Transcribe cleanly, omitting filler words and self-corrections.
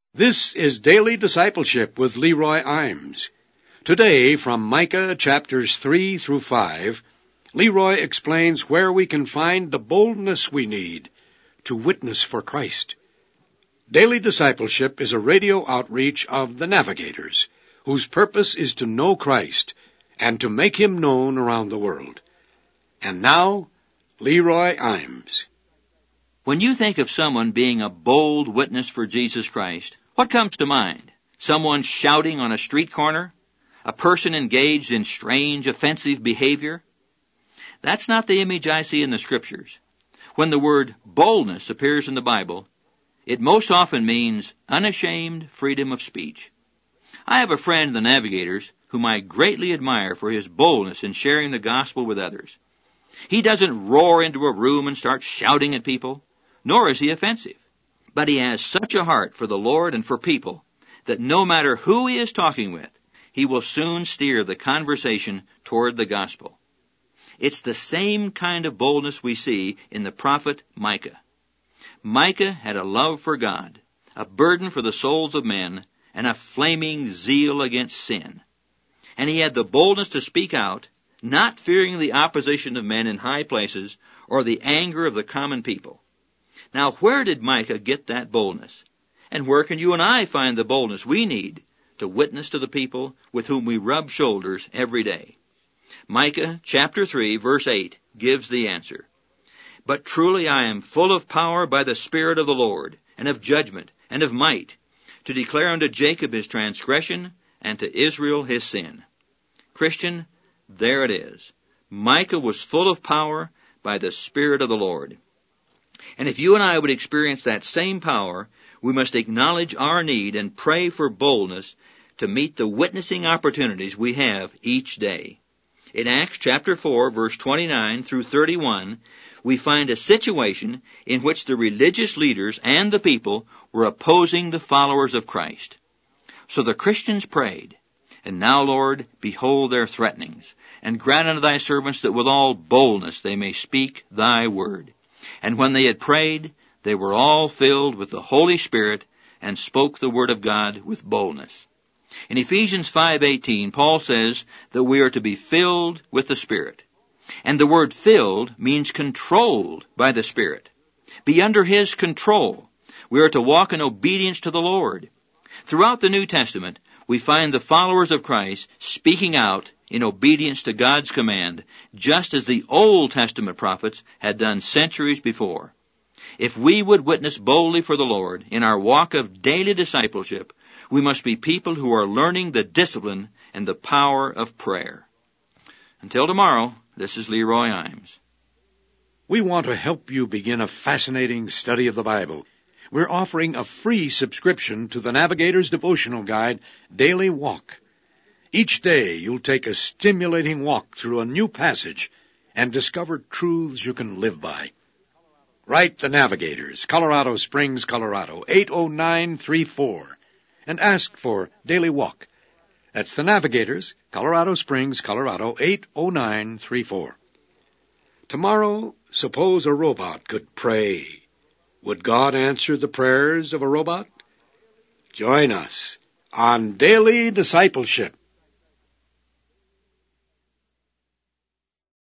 This is Daily Discipleship with Leroy Imes. Today, from Micah chapters 3 through 5, Leroy explains where we can find the boldness we need to witness for Christ. Daily Discipleship is a radio outreach of the Navigators, whose purpose is to know Christ and to make Him known around the world. And now, Leroy Imes. When you think of someone being a bold witness for Jesus Christ, what comes to mind? Someone shouting on a street corner? A person engaged in strange, offensive behavior? That's not the image I see in the Scriptures. When the word boldness appears in the Bible, it most often means unashamed freedom of speech. I have a friend in the Navigators whom I greatly admire for his boldness in sharing the gospel with others. He doesn't roar into a room and start shouting at people, nor is he offensive. But he has such a heart for the Lord and for people that no matter who he is talking with, he will soon steer the conversation toward the gospel. It's the same kind of boldness we see in the prophet Micah. Micah had a love for God, a burden for the souls of men, and a flaming zeal against sin. And he had the boldness to speak out, not fearing the opposition of men in high places or the anger of the common people. Now, where did Micah get that boldness? And where can you and I find the boldness we need to witness to the people with whom we rub shoulders every day? Micah chapter 3, verse 8 gives the answer. But truly I am full of power by the Spirit of the Lord, and of judgment, and of might, to declare unto Jacob his transgression, and to Israel his sin. Christian, there it is. Micah was full of power by the Spirit of the Lord. And if you and I would experience that same power, we must acknowledge our need and pray for boldness to meet the witnessing opportunities we have each day. In Acts chapter 4, verse 29 through 31, we find a situation in which the religious leaders and the people were opposing the followers of Christ. So the Christians prayed, And now, Lord, behold their threatenings, and grant unto thy servants that with all boldness they may speak thy word. And when they had prayed, they were all filled with the Holy Spirit and spoke the word of God with boldness. In Ephesians 5:18, Paul says that we are to be filled with the Spirit. And the word filled means controlled by the Spirit. Be under His control. We are to walk in obedience to the Lord. Throughout the New Testament, we find the followers of Christ speaking out in obedience to God's command, just as the Old Testament prophets had done centuries before. If we would witness boldly for the Lord in our walk of daily discipleship, we must be people who are learning the discipline and the power of prayer. Until tomorrow, this is Leroy Imes. We want to help you begin a fascinating study of the Bible. We're offering a free subscription to the Navigator's devotional guide, Daily Walk. Each day you'll take a stimulating walk through a new passage and discover truths you can live by. Write the Navigators, Colorado Springs, Colorado, 80934, and ask for Daily Walk. That's the Navigators, Colorado Springs, Colorado, 80934. Tomorrow, suppose a robot could pray. Would God answer the prayers of a robot? Join us on Daily Discipleship.